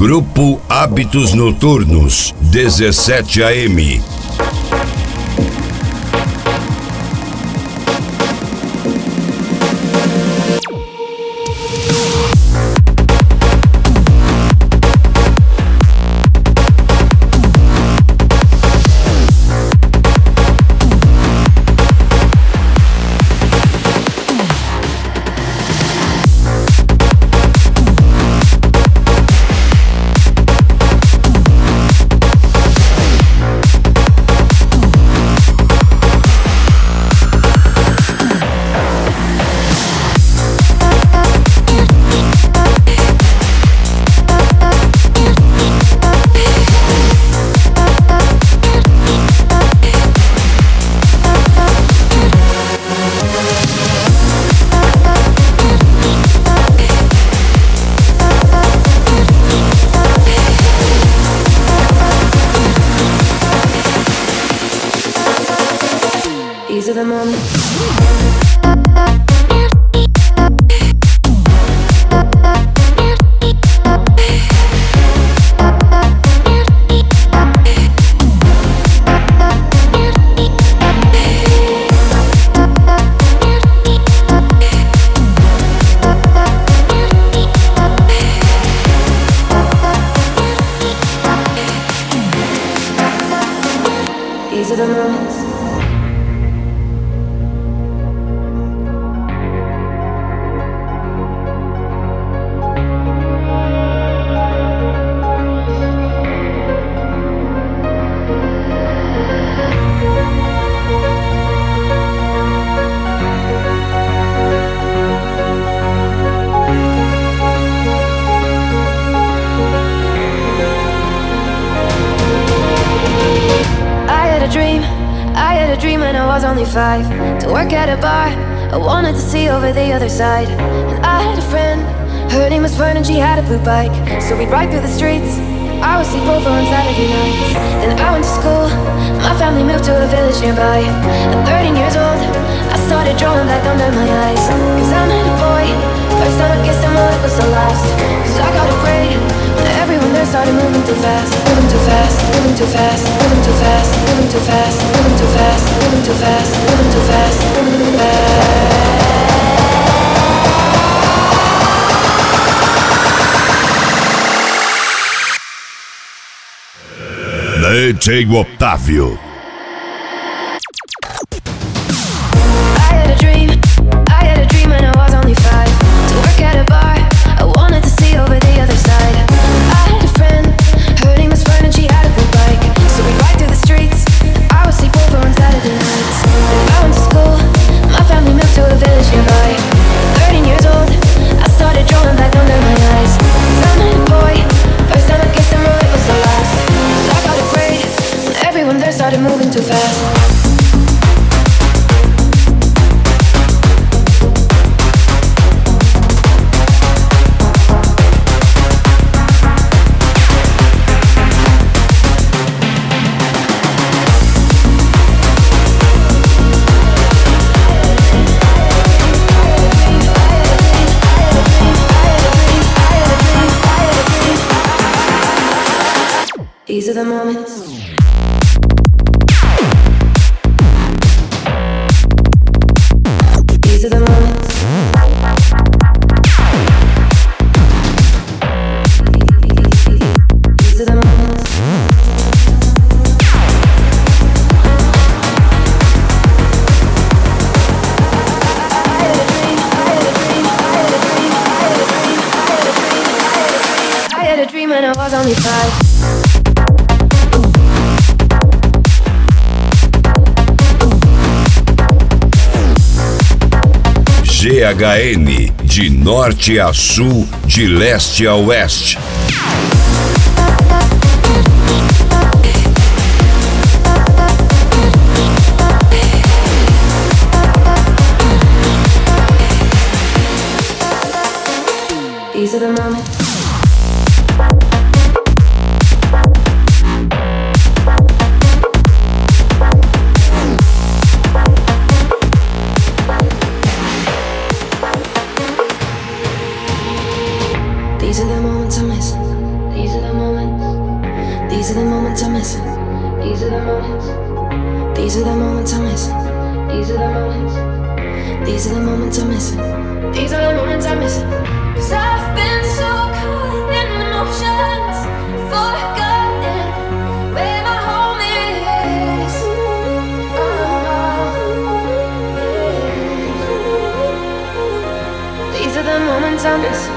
Grupo Hábitos Noturnos, 17 AM. These are the moments. These are the moments. I had a dream when I was only 5, to work at a bar. I wanted to see over the other side. And I had a friend, her name was Fern, and she had a blue bike. So we'd ride through the streets. I would sleep over on Saturday nights. Then I went to school. My family moved to a village nearby. At 13 years old, I started drawing black under my eyes. Cause I met a boy, first time I kissed him, well it was the last. Cause I got afraid when everyone there started moving too fast. Moving too fast, moving too fast, moving too fast, moving too fast, moving too fast, moving too fast, moving too fast, moving too fast. DJ Otávio. I had a dream when I was only 5, to work at a bar. I wanted to see over the other side. I had a friend, her name was Fern, and she had a blue bike. So we'd ride through the streets. I would sleep over on Saturday nights. Then I went to school. My family moved to a village nearby. 13 years old, I started drawing black under my eyes. Cause I met a boy, first time I kissed him, well it was the last. Cause I got afraid when everyone there started moving too fast. These are the moments. These are the moments. These are the moments. I had a dream when I was only 5. GHN, de norte a sul, de leste a oeste. These are the moments. These are the moments I miss. These are the moments I'm missing. These are the moments. These are the moments I'm missing. These are the moments. These are the moments I'm missing. These are the moments I'm missing. 'Cause I've been so caught in emotions, forgotten where my home is. These are the moments I'm missing.